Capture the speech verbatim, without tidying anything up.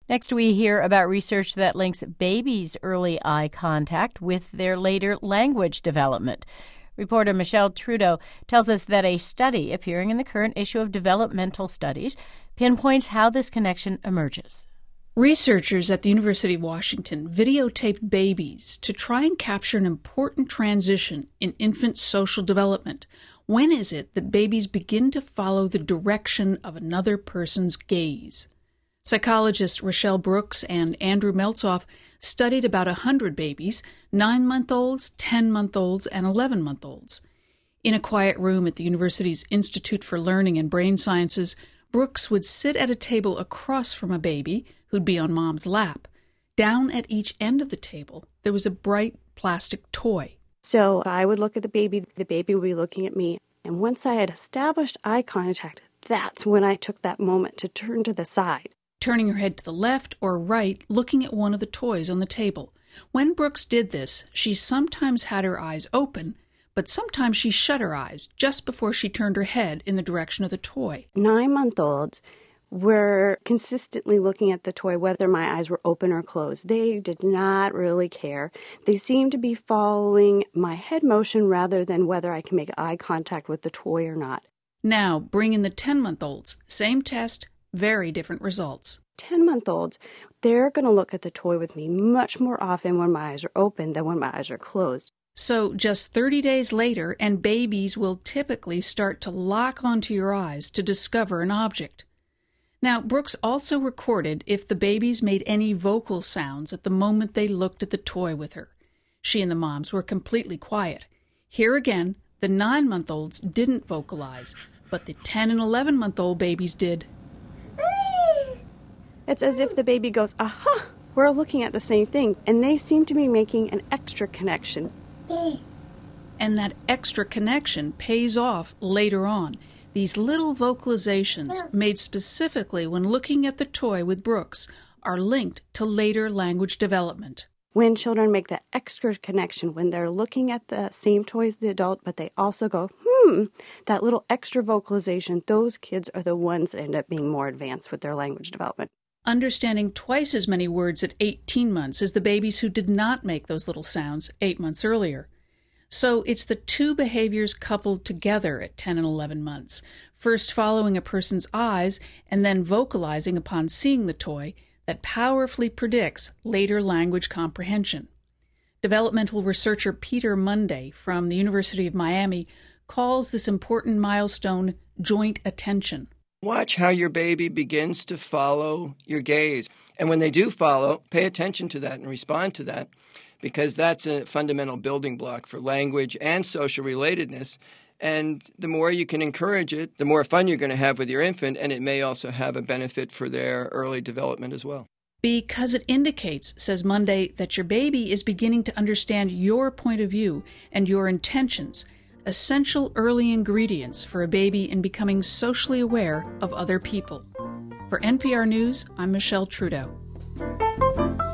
Next, we hear about research that links babies' early eye contact with their later language development. Reporter Michelle Trudeau tells us that a study appearing in the current issue of Developmental Studies pinpoints how this connection emerges. Researchers at the University of Washington videotaped babies to try and capture an important transition in infant social development. When is it that babies begin to follow the direction of another person's gaze? Psychologists Rochelle Brooks and Andrew Meltzoff studied about one hundred babies, nine-month-olds, ten-month-olds, and eleven-month-olds. In a quiet room at the university's Institute for Learning and Brain Sciences, Brooks would sit at a table across from a baby who'd be on mom's lap. Down at each end of the table, there was a bright plastic toy. So I would look at the baby, the baby would be looking at me, and once I had established eye contact, that's when I took that moment to turn to the side. Turning her head to the left or right, looking at one of the toys on the table. When Brooks did this, she sometimes had her eyes open, but sometimes she shut her eyes just before she turned her head in the direction of the toy. Nine-month-olds were consistently looking at the toy whether my eyes were open or closed. They did not really care. They seemed to be following my head motion rather than whether I can make eye contact with the toy or not. Now, bring in the ten-month-olds. Same test, very different results. ten-month-olds, they're going to look at the toy with me much more often when my eyes are open than when my eyes are closed. So just thirty days later, and babies will typically start to lock onto your eyes to discover an object. Now, Brooks also recorded if the babies made any vocal sounds at the moment they looked at the toy with her. She and the moms were completely quiet. Here again, the nine-month-olds didn't vocalize, but the ten- and eleven-month-old babies did. It's as if the baby goes, aha, we're looking at the same thing, and they seem to be making an extra connection. And that extra connection pays off later on. These little vocalizations, made specifically when looking at the toy with Brooks, are linked to later language development. When children make that extra connection, when they're looking at the same toy as the adult, but they also go, hmm, that little extra vocalization, those kids are the ones that end up being more advanced with their language development. Understanding twice as many words at eighteen months as the babies who did not make those little sounds eight months earlier. So it's the two behaviors coupled together at ten and eleven months, first following a person's eyes and then vocalizing upon seeing the toy, that powerfully predicts later language comprehension. Developmental researcher Peter Munday from the University of Miami calls this important milestone joint attention. Watch how your baby begins to follow your gaze. And when they do follow, pay attention to that and respond to that, because that's a fundamental building block for language and social relatedness. And the more you can encourage it, the more fun you're going to have with your infant, and it may also have a benefit for their early development as well. Because it indicates, says Munday, that your baby is beginning to understand your point of view and your intentions, essential early ingredients for a baby in becoming socially aware of other people. For N P R News, I'm Michelle Trudeau.